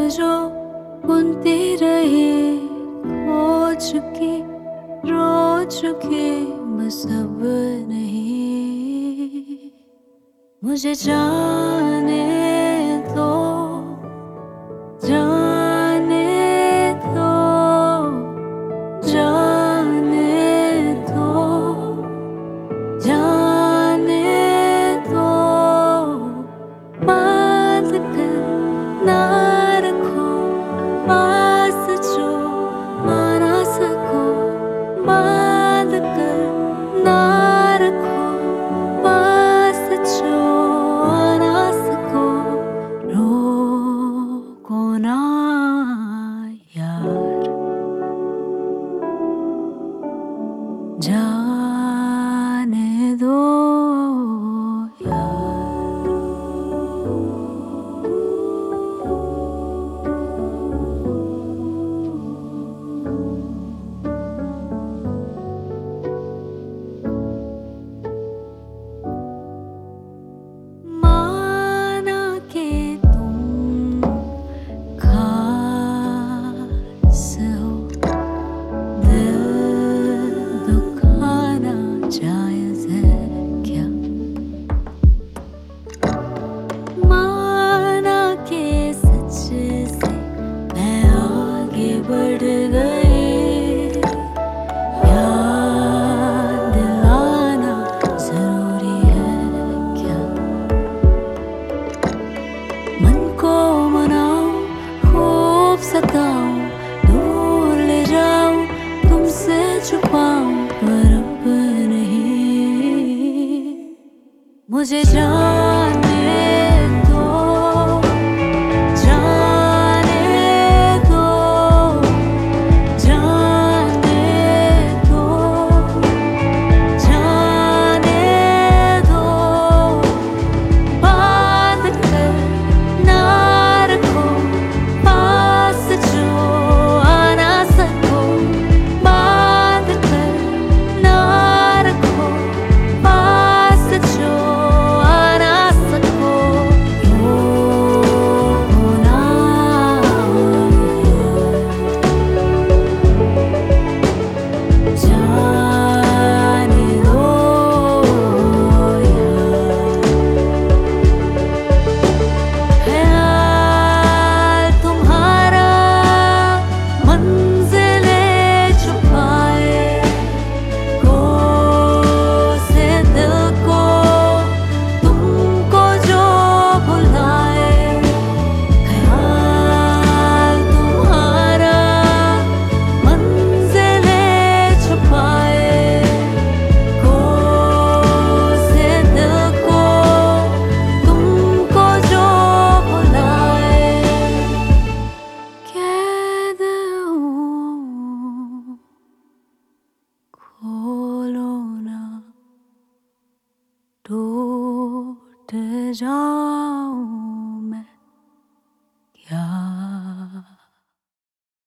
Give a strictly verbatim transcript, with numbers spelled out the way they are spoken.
जो बुनती रही, खो चुकी रो चुकी बस अब नहीं। मुझे जाने दो, जाने दो, जाने दो, जाने दो। बात कर ना रखो पास जो आ ना सको, बात कर ना रखो पास जो आ ना सको। रोको ना यार, जाने दो यार। माना के तुम खास हो, दिल दुखाना जायज है क्या? माना के सच से मैं आगे बढ़ गई, याद दिलाना जरूरी है क्या? मन को मनाऊं, खूब सताऊं, दूर ले जाऊं, तुमसे छुपाऊं, पर अब नहीं। मुझे जाने दो, जाने दो, जाने दो, जाने दो। बात कर ना रखो पास जो आ ना सको, बात कर ना रखो पास जो आ ना सको। रोको ना जाने दो यार। ख्याल तुम्हारा मंजिलें छुपाए, कोसे दिल को तुमको जो बुलाए। ख्याल तुम्हारा मंजिलें छुपाए, कोसे दिल को तुमको जो बुलाए। कैद हूँ, खोलो ना, टूट जाऊं।